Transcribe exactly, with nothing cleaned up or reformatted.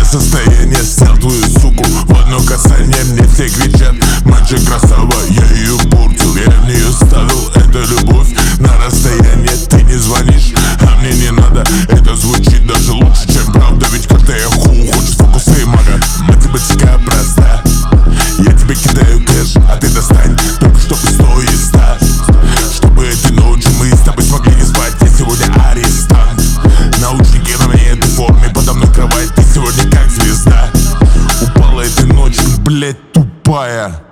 состояние, снял твою суку. В одно касание мне все кричат: мальчик красава, я ее портил, я в нее ставил, это любовь на расстояние. Ты не звонишь, а мне не надо, это звучит даже лучше, чем правда. Ведь как-то я ху, хочешь фокусы и мага. Математика проста, я тебе кидаю кэш, а ты достань только чтобы сто и ста. Чтобы этой ночью мы с тобой смогли не спать. Я сегодня арестант, наушники на мне этой форме, подо мной кровать. Ты сегодня как звезда, упала этой ночью, блять, тупая.